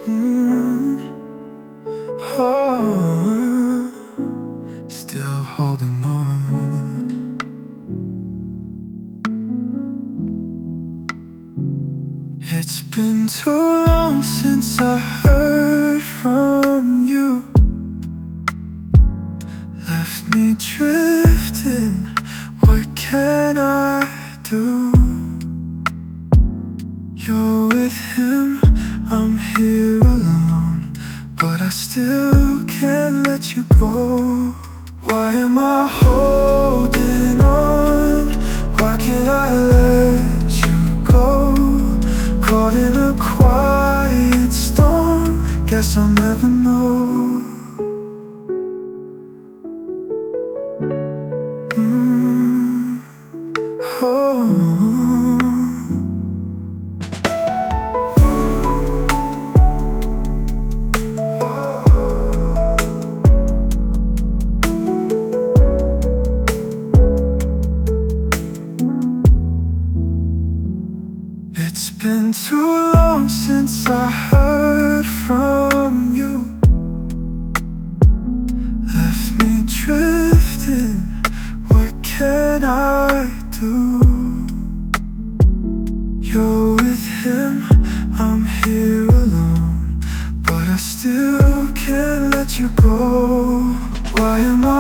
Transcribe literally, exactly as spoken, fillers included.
Mm, oh, still holding on. It's been too long since I heard from you. Left me drifting, what can I do? You're with him, I'm here alone, but I still can't let you go. Why am I holding on? Why can't I let you go? Caught in a quiet storm, guess I'll never know. Mm, oh. It's been too long since I heard from you. Left me drifting, what can I do? You're with him, I'm here alone, but I still can't let you go. Why am I